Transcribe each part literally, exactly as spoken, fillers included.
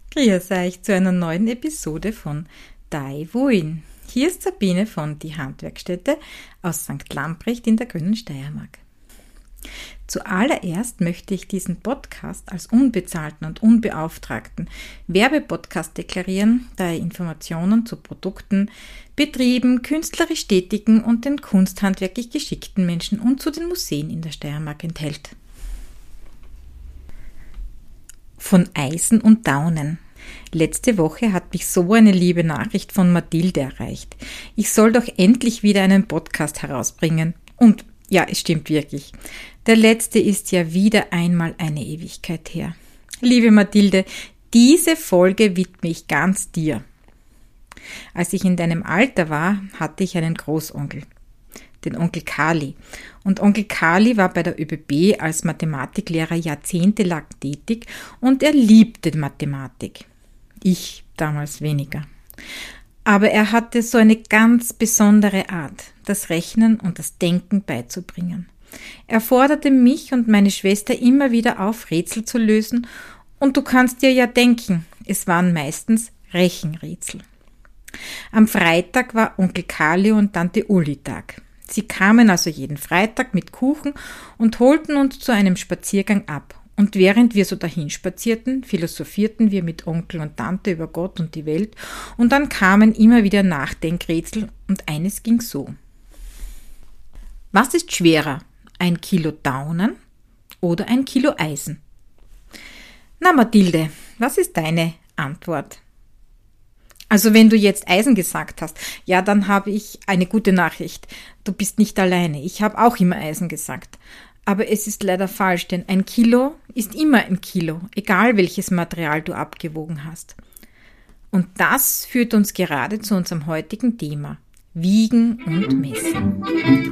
Grüß euch zu einer neuen Episode von Dai Wuin. Hier ist Sabine von Die Handwerkstätte aus Sankt Lamprecht in der grünen Steiermark. Zuallererst möchte ich diesen Podcast als unbezahlten und unbeauftragten Werbepodcast deklarieren, da er Informationen zu Produkten, Betrieben, künstlerisch tätigen und den kunsthandwerklich geschickten Menschen und zu den Museen in der Steiermark enthält. Von Eisen und Daunen. Letzte Woche hat mich so eine liebe Nachricht von Mathilde erreicht. Ich soll doch endlich wieder einen Podcast herausbringen. Und ja, es stimmt wirklich. Der letzte ist ja wieder einmal eine Ewigkeit her. Liebe Mathilde, diese Folge widme ich ganz dir. Als ich in deinem Alter war, hatte ich einen Großonkel, den Onkel Kali. Und Onkel Kali war bei der ÖBB als Mathematiklehrer jahrzehntelang tätig und er liebte Mathematik. Ich damals weniger. Aber er hatte so eine ganz besondere Art, das Rechnen und das Denken beizubringen. Er forderte mich und meine Schwester immer wieder auf, Rätsel zu lösen, und du kannst dir ja denken, es waren meistens Rechenrätsel. Am Freitag war Onkel Kali und Tante Uli Tag. Sie kamen also jeden Freitag mit Kuchen und holten uns zu einem Spaziergang ab. Und während wir so dahin spazierten, philosophierten wir mit Onkel und Tante über Gott und die Welt und dann kamen immer wieder Nachdenkrätsel und eines ging so. Was ist schwerer, ein Kilo Daunen oder ein Kilo Eisen? Na Mathilde, was ist deine Antwort? Also wenn du jetzt Eisen gesagt hast, ja, dann habe ich eine gute Nachricht. Du bist nicht alleine. Ich habe auch immer Eisen gesagt. Aber es ist leider falsch, denn ein Kilo ist immer ein Kilo, egal welches Material du abgewogen hast. Und das führt uns gerade zu unserem heutigen Thema: Wiegen und Messen.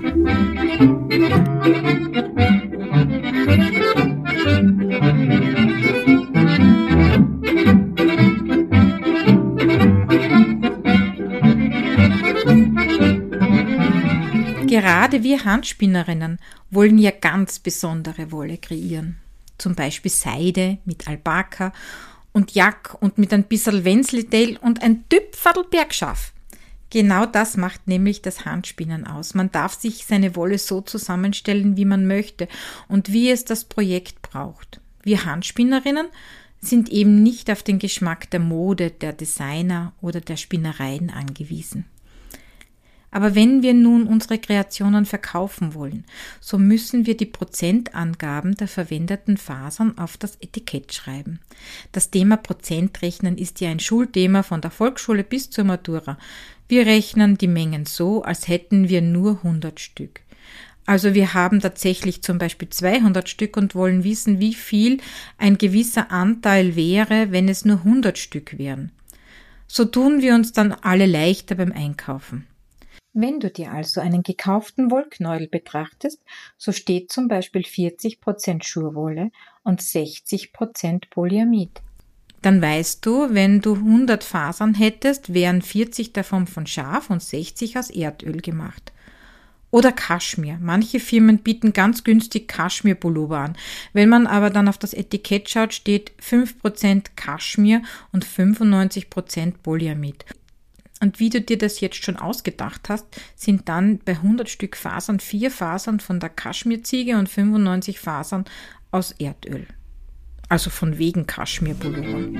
Gerade wir Handspinnerinnen wollen ja ganz besondere Wolle kreieren. Zum Beispiel Seide mit Alpaka und Jack und mit ein bisschen Wensleydale und ein Tüpferl Bergschaf. Genau das macht nämlich das Handspinnen aus. Man darf sich seine Wolle so zusammenstellen, wie man möchte und wie es das Projekt braucht. Wir Handspinnerinnen sind eben nicht auf den Geschmack der Mode, der Designer oder der Spinnereien angewiesen. Aber wenn wir nun unsere Kreationen verkaufen wollen, so müssen wir die Prozentangaben der verwendeten Fasern auf das Etikett schreiben. Das Thema Prozentrechnen ist ja ein Schulthema von der Volksschule bis zur Matura. Wir rechnen die Mengen so, als hätten wir nur hundert Stück. Also wir haben tatsächlich zum Beispiel zweihundert Stück und wollen wissen, wie viel ein gewisser Anteil wäre, wenn es nur hundert Stück wären. So tun wir uns dann alle leichter beim Einkaufen. Wenn du dir also einen gekauften Wollknäuel betrachtest, so steht zum Beispiel vierzig Prozent Schurwolle und sechzig Prozent Polyamid. Dann weißt du, wenn du hundert Fasern hättest, wären vierzig davon von Schaf und sechzig aus Erdöl gemacht. Oder Kaschmir. Manche Firmen bieten ganz günstig Kaschmir-Pullover an. Wenn man aber dann auf das Etikett schaut, steht fünf Prozent Kaschmir und fünfundneunzig Prozent Polyamid. Und wie du dir das jetzt schon ausgedacht hast, sind dann bei hundert Stück Fasern vier Fasern von der Kaschmirziege und fünfundneunzig Fasern aus Erdöl. Also von wegen Kaschmirpullover.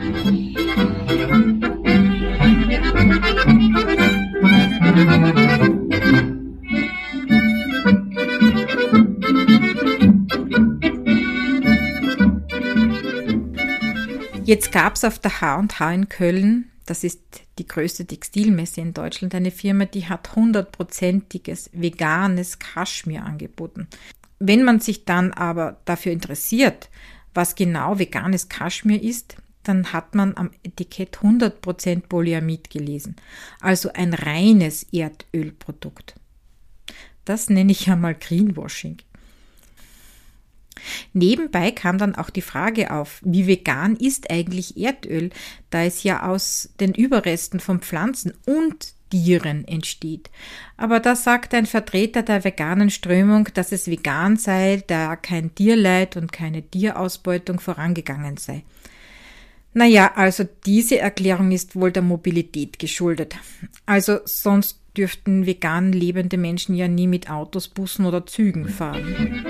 Jetzt gab es auf der H und H in Köln, das ist die größte Textilmesse in Deutschland, eine Firma, die hat hundertprozentiges veganes Kaschmir angeboten. Wenn man sich dann aber dafür interessiert, was genau veganes Kaschmir ist, dann hat man am Etikett hundert Prozent Polyamid gelesen, also ein reines Erdölprodukt. Das nenne ich ja mal Greenwashing. Nebenbei kam dann auch die Frage auf, wie vegan ist eigentlich Erdöl, da es ja aus den Überresten von Pflanzen und Tieren entsteht. Aber da sagt ein Vertreter der veganen Strömung, dass es vegan sei, da kein Tierleid und keine Tierausbeutung vorangegangen sei. Naja, also diese Erklärung ist wohl der Mobilität geschuldet. Also sonst dürften vegan lebende Menschen ja nie mit Autos, Bussen oder Zügen fahren.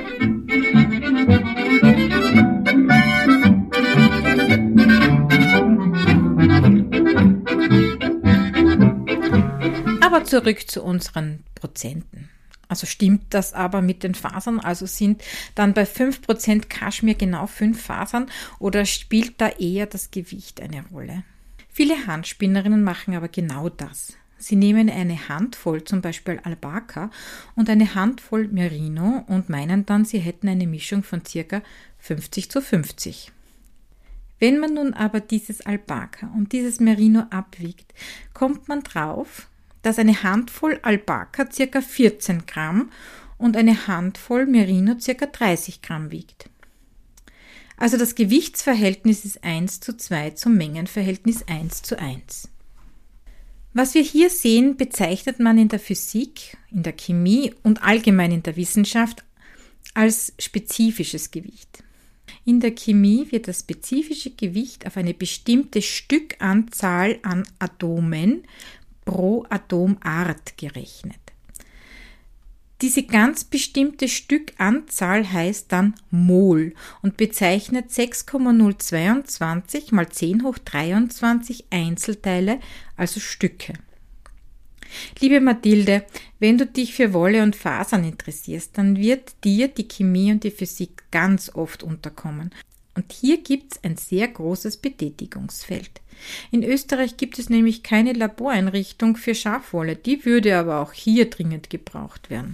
Aber zurück zu unseren Prozenten. Also stimmt das aber mit den Fasern? Also sind dann bei fünf Prozent Kaschmir genau fünf Fasern oder spielt da eher das Gewicht eine Rolle? Viele Handspinnerinnen machen aber genau das. Sie nehmen eine Handvoll, zum Beispiel Alpaka, und eine Handvoll Merino und meinen dann, sie hätten eine Mischung von ca. fünfzig zu fünfzig. Wenn man nun aber dieses Alpaka und dieses Merino abwiegt, kommt man drauf, dass eine Handvoll Alpaka ca. vierzehn Gramm und eine Handvoll Merino ca. dreißig Gramm wiegt. Also das Gewichtsverhältnis ist eins zu zwei zum Mengenverhältnis eins zu eins. Was wir hier sehen, bezeichnet man in der Physik, in der Chemie und allgemein in der Wissenschaft als spezifisches Gewicht. In der Chemie wird das spezifische Gewicht auf eine bestimmte Stückanzahl an Atomen pro Atomart gerechnet. Diese ganz bestimmte Stückanzahl heißt dann Mol und bezeichnet sechs Komma null zweiundzwanzig mal zehn hoch dreiundzwanzig Einzelteile, also Stücke. Liebe Mathilde, wenn du dich für Wolle und Fasern interessierst, dann wird dir die Chemie und die Physik ganz oft unterkommen. Und hier gibt es ein sehr großes Betätigungsfeld. In Österreich gibt es nämlich keine Laboreinrichtung für Schafwolle, die würde aber auch hier dringend gebraucht werden.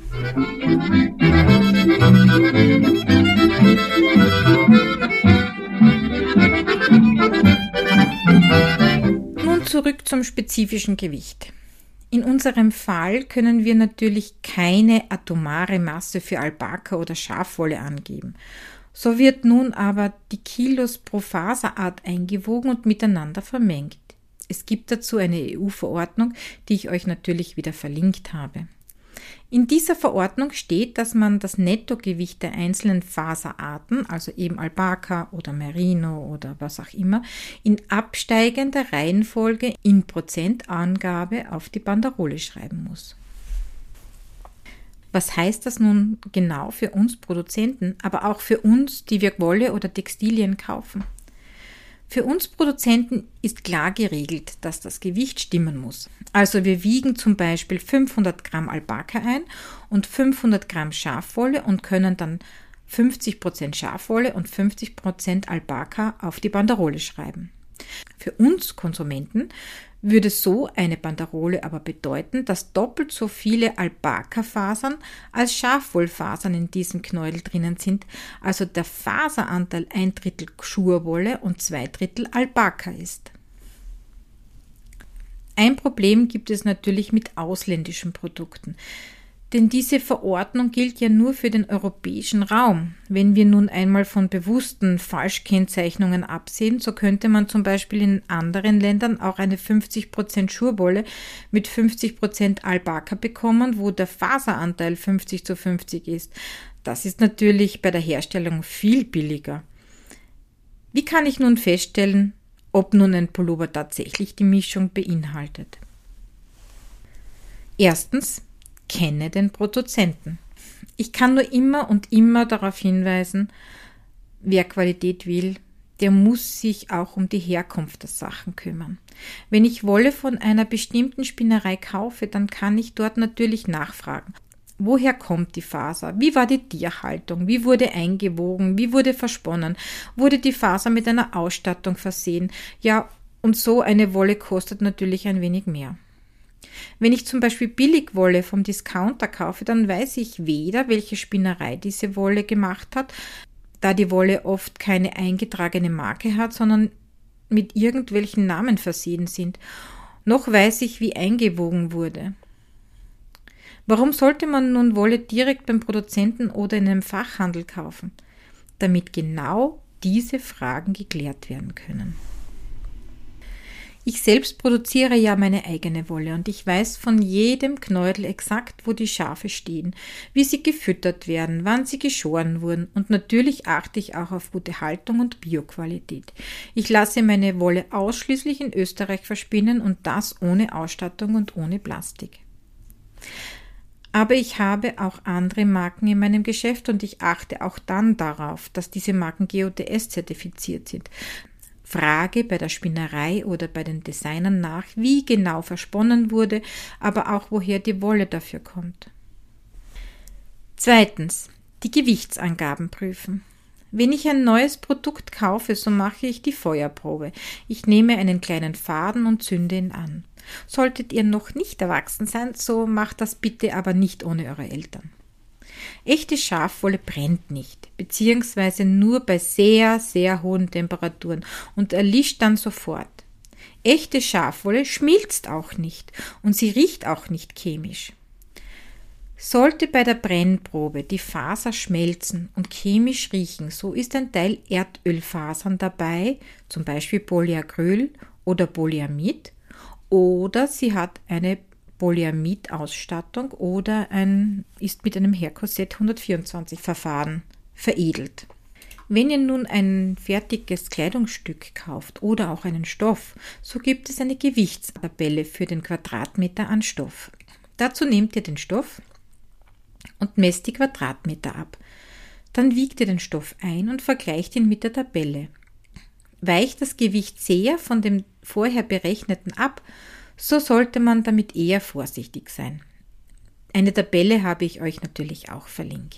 Nun zurück zum spezifischen Gewicht. In unserem Fall können wir natürlich keine atomare Masse für Alpaka oder Schafwolle angeben. So wird nun aber die Kilos pro Faserart eingewogen und miteinander vermengt. Es gibt dazu eine E U-Verordnung, die ich euch natürlich wieder verlinkt habe. In dieser Verordnung steht, dass man das Nettogewicht der einzelnen Faserarten, also eben Alpaka oder Merino oder was auch immer, in absteigender Reihenfolge in Prozentangabe auf die Banderole schreiben muss. Was heißt das nun genau für uns Produzenten, aber auch für uns, die wir Wolle oder Textilien kaufen? Für uns Produzenten ist klar geregelt, dass das Gewicht stimmen muss. Also wir wiegen zum Beispiel fünfhundert Gramm Alpaka ein und fünfhundert Gramm Schafwolle und können dann fünfzig Prozent Schafwolle und fünfzig Prozent Alpaka auf die Banderole schreiben. Für uns Konsumenten würde so eine Banderole aber bedeuten, dass doppelt so viele Alpaka-Fasern als Schafwollfasern in diesem Knäuel drinnen sind, also der Faseranteil ein Drittel Schurwolle und zwei Drittel Alpaka ist. Ein Problem gibt es natürlich mit ausländischen Produkten. Denn diese Verordnung gilt ja nur für den europäischen Raum. Wenn wir nun einmal von bewussten Falschkennzeichnungen absehen, so könnte man zum Beispiel in anderen Ländern auch eine fünfzig Prozent Schurwolle mit fünfzig Prozent Alpaka bekommen, wo der Faseranteil fünfzig zu fünfzig ist. Das ist natürlich bei der Herstellung viel billiger. Wie kann ich nun feststellen, ob nun ein Pullover tatsächlich die Mischung beinhaltet? Erstens, kenne den Produzenten. Ich kann nur immer und immer darauf hinweisen, wer Qualität will, der muss sich auch um die Herkunft der Sachen kümmern. Wenn ich Wolle von einer bestimmten Spinnerei kaufe, dann kann ich dort natürlich nachfragen. Woher kommt die Faser? Wie war die Tierhaltung? Wie wurde eingewogen? Wie wurde versponnen? Wurde die Faser mit einer Ausstattung versehen? Ja, und so eine Wolle kostet natürlich ein wenig mehr. Wenn ich zum Beispiel Billigwolle vom Discounter kaufe, dann weiß ich weder, welche Spinnerei diese Wolle gemacht hat, da die Wolle oft keine eingetragene Marke hat, sondern mit irgendwelchen Namen versehen sind. Noch weiß ich, wie eingewogen wurde. Warum sollte man nun Wolle direkt beim Produzenten oder in einem Fachhandel kaufen? Damit genau diese Fragen geklärt werden können. Ich selbst produziere ja meine eigene Wolle und ich weiß von jedem Knäudel exakt, wo die Schafe stehen, wie sie gefüttert werden, wann sie geschoren wurden und natürlich achte ich auch auf gute Haltung und Bioqualität. Ich lasse meine Wolle ausschließlich in Österreich verspinnen und das ohne Ausstattung und ohne Plastik. Aber ich habe auch andere Marken in meinem Geschäft und ich achte auch dann darauf, dass diese Marken G O T S-zertifiziert sind. Frage bei der Spinnerei oder bei den Designern nach, wie genau versponnen wurde, aber auch woher die Wolle dafür kommt. Zweitens, die Gewichtsangaben prüfen. Wenn ich ein neues Produkt kaufe, so mache ich die Feuerprobe. Ich nehme einen kleinen Faden und zünde ihn an. Solltet ihr noch nicht erwachsen sein, so macht das bitte aber nicht ohne eure Eltern. Echte Schafwolle brennt nicht, beziehungsweise nur bei sehr, sehr hohen Temperaturen und erlischt dann sofort. Echte Schafwolle schmilzt auch nicht und sie riecht auch nicht chemisch. Sollte bei der Brennprobe die Faser schmelzen und chemisch riechen, so ist ein Teil Erdölfasern dabei, zum Beispiel Polyacryl oder Polyamid, oder sie hat eine Polyamid-Ausstattung oder ein, ist mit einem Haircoset hundertvierundzwanzig Verfahren veredelt. Wenn ihr nun ein fertiges Kleidungsstück kauft oder auch einen Stoff, so gibt es eine Gewichtstabelle für den Quadratmeter an Stoff. Dazu nehmt ihr den Stoff und messt die Quadratmeter ab. Dann wiegt ihr den Stoff ein und vergleicht ihn mit der Tabelle. Weicht das Gewicht sehr von dem vorher berechneten ab, so sollte man damit eher vorsichtig sein. Eine Tabelle habe ich euch natürlich auch verlinkt.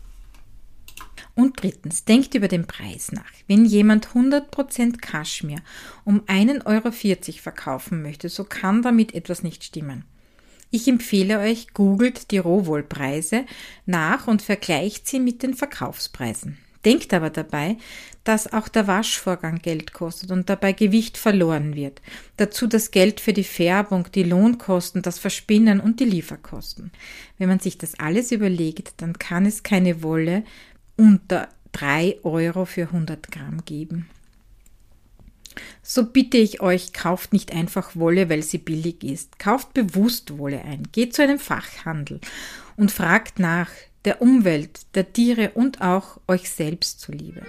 Und drittens, denkt über den Preis nach. Wenn jemand hundert Prozent Kaschmir um ein Euro vierzig verkaufen möchte, so kann damit etwas nicht stimmen. Ich empfehle euch, googelt die Rohwollpreise nach und vergleicht sie mit den Verkaufspreisen. Denkt aber dabei, dass auch der Waschvorgang Geld kostet und dabei Gewicht verloren wird. Dazu das Geld für die Färbung, die Lohnkosten, das Verspinnen und die Lieferkosten. Wenn man sich das alles überlegt, dann kann es keine Wolle unter drei Euro für hundert Gramm geben. So bitte ich euch, kauft nicht einfach Wolle, weil sie billig ist. Kauft bewusst Wolle ein. Geht zu einem Fachhandel und fragt nach, der Umwelt, der Tiere und auch euch selbst zuliebe.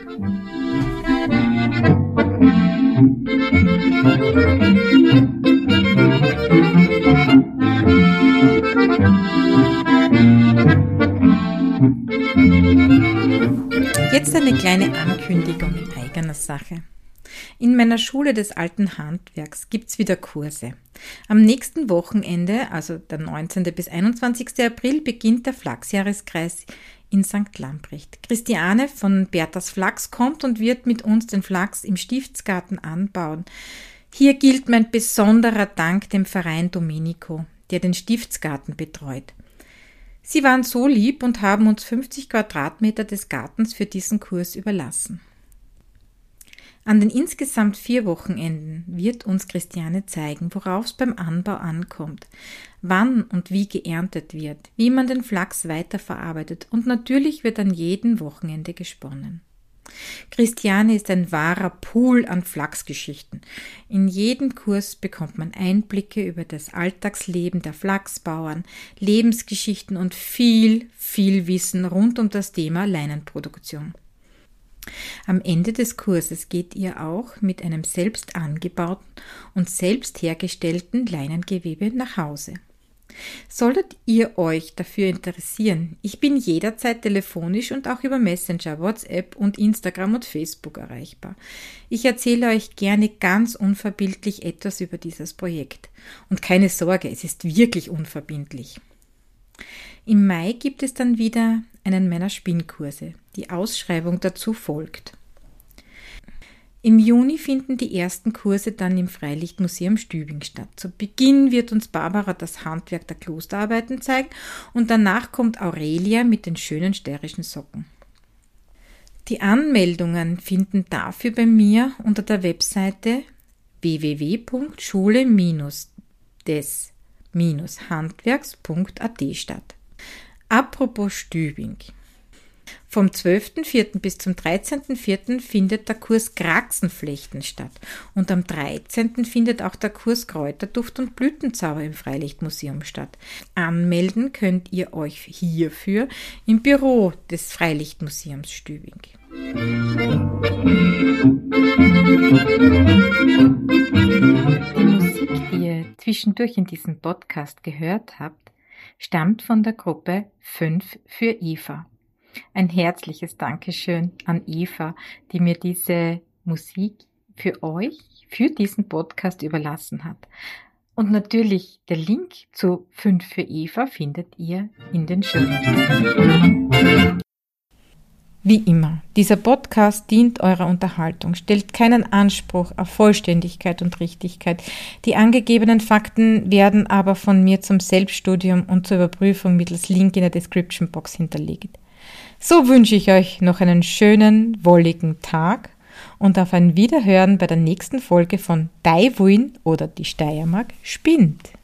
Jetzt eine kleine Ankündigung in eigener Sache. In meiner Schule des alten Handwerks gibt's wieder Kurse. Am nächsten Wochenende, also der neunzehnten bis einundzwanzigsten April, beginnt der Flachsjahreskreis in Sankt Lamprecht. Christiane von Berthas Flachs kommt und wird mit uns den Flachs im Stiftsgarten anbauen. Hier gilt mein besonderer Dank dem Verein Domenico, der den Stiftsgarten betreut. Sie waren so lieb und haben uns fünfzig Quadratmeter des Gartens für diesen Kurs überlassen. An den insgesamt vier Wochenenden wird uns Christiane zeigen, worauf es beim Anbau ankommt, wann und wie geerntet wird, wie man den Flachs weiterverarbeitet und natürlich wird an jedem Wochenende gesponnen. Christiane ist ein wahrer Pool an Flachsgeschichten. In jedem Kurs bekommt man Einblicke über das Alltagsleben der Flachsbauern, Lebensgeschichten und viel, viel Wissen rund um das Thema Leinenproduktion. Am Ende des Kurses geht ihr auch mit einem selbst angebauten und selbst hergestellten Leinengewebe nach Hause. Solltet ihr euch dafür interessieren, ich bin jederzeit telefonisch und auch über Messenger, WhatsApp und Instagram und Facebook erreichbar. Ich erzähle euch gerne ganz unverbindlich etwas über dieses Projekt. Und keine Sorge, es ist wirklich unverbindlich. Im Mai gibt es dann wieder einen meiner Spinnkurse. Die Ausschreibung dazu folgt. Im Juni finden die ersten Kurse dann im Freilichtmuseum Stübing statt. Zu Beginn wird uns Barbara das Handwerk der Klosterarbeiten zeigen und danach kommt Aurelia mit den schönen steirischen Socken. Die Anmeldungen finden dafür bei mir unter der Webseite w w w punkt schule des handwerks punkt a t statt. Apropos Stübing. Vom zwölften vierten bis zum dreizehnten vierten findet der Kurs Kraxenflechten statt und am dreizehnten findet auch der Kurs Kräuterduft und Blütenzauber im Freilichtmuseum statt. Anmelden könnt ihr euch hierfür im Büro des Freilichtmuseums Stübing. Die Musik, die ihr zwischendurch in diesem Podcast gehört habt, stammt von der Gruppe fünf für Eva. Ein herzliches Dankeschön an Eva, die mir diese Musik für euch, für diesen Podcast überlassen hat. Und natürlich der Link zu fünf für Eva findet ihr in den Shownotes. Wie immer, dieser Podcast dient eurer Unterhaltung, stellt keinen Anspruch auf Vollständigkeit und Richtigkeit. Die angegebenen Fakten werden aber von mir zum Selbststudium und zur Überprüfung mittels Link in der Description Box hinterlegt. So wünsche ich euch noch einen schönen, wolligen Tag und auf ein Wiederhören bei der nächsten Folge von Daiwuin oder die Steiermark spinnt.